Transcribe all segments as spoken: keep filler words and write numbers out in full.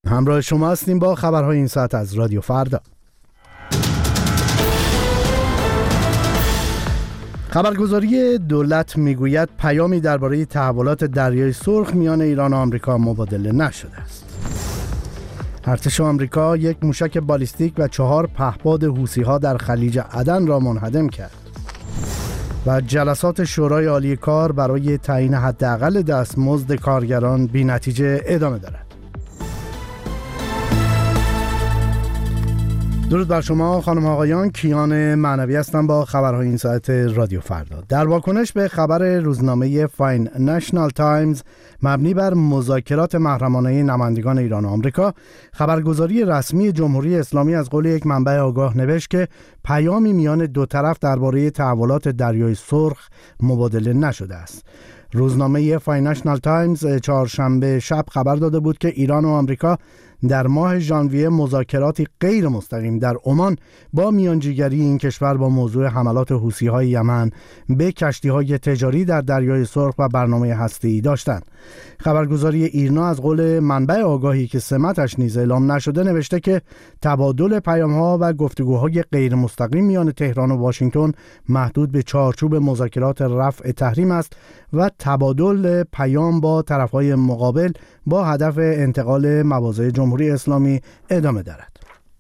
همراه شما هستیم با خبرهای این ساعت از رادیو فردا. خبرگزاری دولت میگوید پیامی درباره تحولات دریای سرخ میان ایران و آمریکا مبادله نشده است. ارتش آمریکا یک موشک بالیستیک و چهار پهپاد حوثی‌ها در خلیج عدن را منهدم کرد. و جلسات شورای عالی کار برای تعیین حداقل دستمزد کارگران بی‌نتیجه ادامه دارد. درود بر شما خانم آقایان، کیان معنوی هستم با خبرهای این ساعت رادیو فردا. در واکنش به خبر روزنامه فاینانشال تایمز مبنی بر مذاکرات محرمانه نمایندگان ایران و آمریکا، خبرگزاری رسمی جمهوری اسلامی از قول یک منبع آگاه نوشت که پیامی میان دو طرف درباره تحولات دریای سرخ مبادله نشده است. روزنامه فاینانشال تایمز چهارشنبه شب خبر داده بود که ایران و آمریکا در ماه ژانویه مذاکراتی غیر مستقیم در عمان با میانجیگری این کشور با موضوع حملات حوثی‌های یمن به کشتی‌های تجاری در دریای سرخ و برنامه هسته‌ای داشتند. خبرگزاری ایرنا از قول منبع آگاهی که سمتش نیز اعلام نشده نوشته که تبادل پیام‌ها و گفتگوهای غیر مستقیم میان تهران و واشنگتن محدود به چارچوب مذاکرات رفع تحریم است و تبادل پیام با طرف‌های مقابل با هدف انتقال مواضع جمهوری اسلامی ادامه دارد.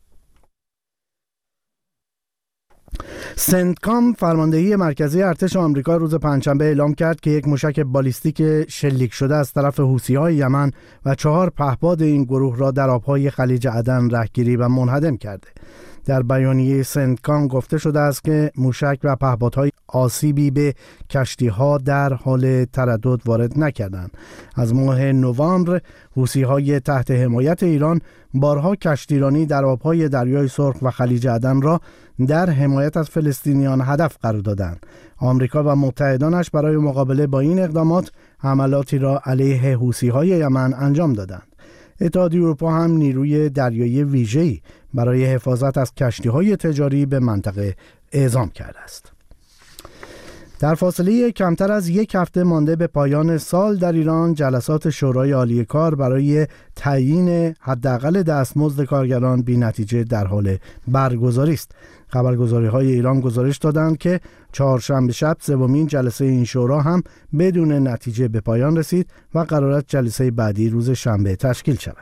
سنتکام فرماندهی مرکزی ارتش آمریکا روز پنجشنبه اعلام کرد که یک موشک بالیستیک شلیک شده از طرف حوثی‌های یمن و چهار پهپاد این گروه را در آب‌های خلیج عدن رهگیری و منهدم کرده. در بیانیه سنتکام گفته شده است که موشک و پهپادهای آسیبی به کشتی‌ها در حال تردد وارد نکردند. از ماه نوامبر حوثی‌های تحت حمایت ایران بارها کشتیرانی در آب‌های دریای سرخ و خلیج عدن را در حمایت از فلسطینیان هدف قرار دادند. آمریکا و متحدانش برای مقابله با این اقدامات حملاتی را علیه حوثی‌های یمن انجام دادند. اتحادیه اروپا هم نیروی دریایی ویژه‌ای برای حفاظت از کشتی‌های تجاری به منطقه اعزام کرده است. در فاصله کمتر از یک هفته مانده به پایان سال در ایران جلسات شورای عالی کار برای تعیین حداقل دستمزد کارگران بی‌نتیجه در حال برگزاری است. خبرگزاری‌های ایران گزارش دادند که چهارشنبه شب سومین جلسه این شورا هم بدون نتیجه به پایان رسید و قرار است جلسه بعدی روز شنبه تشکیل شود.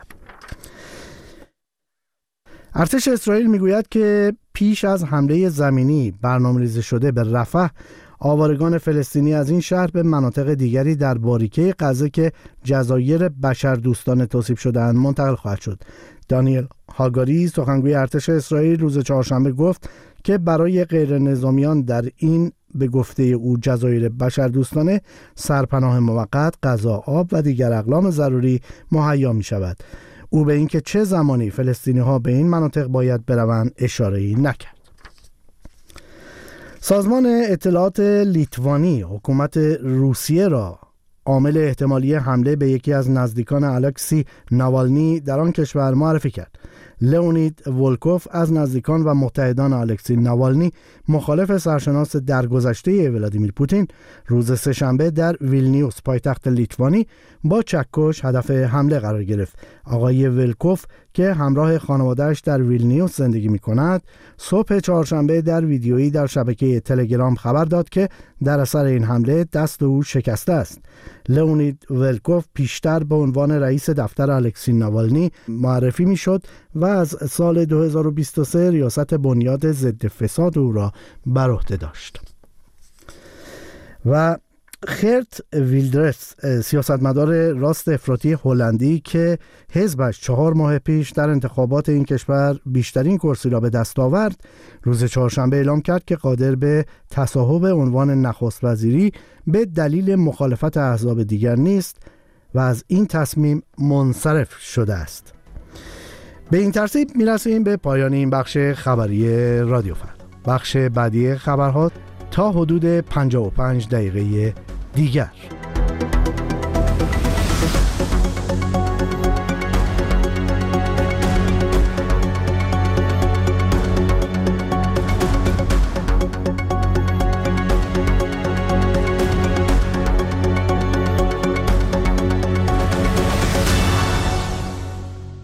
ارتش اسرائیل میگوید که پیش از حمله زمینی برنامه‌ریزی شده به رفح، آوارگان فلسطینی از این شهر به مناطق دیگری در باریکه غزه که جزایر بشردوستانه توصیف شده‌اند منتقل خواهد شد. دانیل هاگاری سخنگوی ارتش اسرائیل روز چهارشنبه گفت که برای غیر نظامیان در این به گفته او جزایر بشردوستانه سرپناه موقت، غذا، آب و دیگر اقلام ضروری مهیا می شود. او به اینکه چه زمانی فلسطینی ها به این مناطق باید بروند اشاره‌ای نکرد. سازمان اطلاعات لیتوانی حکومت روسیه را عامل احتمالی حمله به یکی از نزدیکان الکسی ناوالنی در آن کشور معرفی کرد. لئونید ولکوف از نزدیکان و متحدان الکسی ناوالنی، مخالف سرشناس درگذشته ولادیمیر پوتین، روز سه‌شنبه در ویلنیوس پایتخت لیتوانی با چکش هدف حمله قرار گرفت. آقای ولکوف که همراه خانواده‌اش در ویلنیوس زندگی می‌کند، صبح چهارشنبه در ویدیویی در شبکه تلگرام خبر داد که در اثر این حمله دست او شکسته است. لئونید ولکوف پیشتر به عنوان رئیس دفتر الکسی ناوالنی معرفی می‌شد و از سال دو هزار و بیست و سه ریاست بنیاد ضد فساد او را بر عهده داشت. و خرت ویلدرس، سیاستمدار راست افراطی هلندی که حزبش چهار ماه پیش در انتخابات این کشور بیشترین کرسی را به دست آورد، روز چهارشنبه اعلام کرد که قادر به تصاحب عنوان نخست وزیری به دلیل مخالفت احزاب دیگر نیست و از این تصمیم منصرف شده است. به این ترتیب میرسیم به پایان این بخش خبری رادیو فردا. بخش بعدی خبرها تا حدود پنجاه و پنج دقیقه دیگر.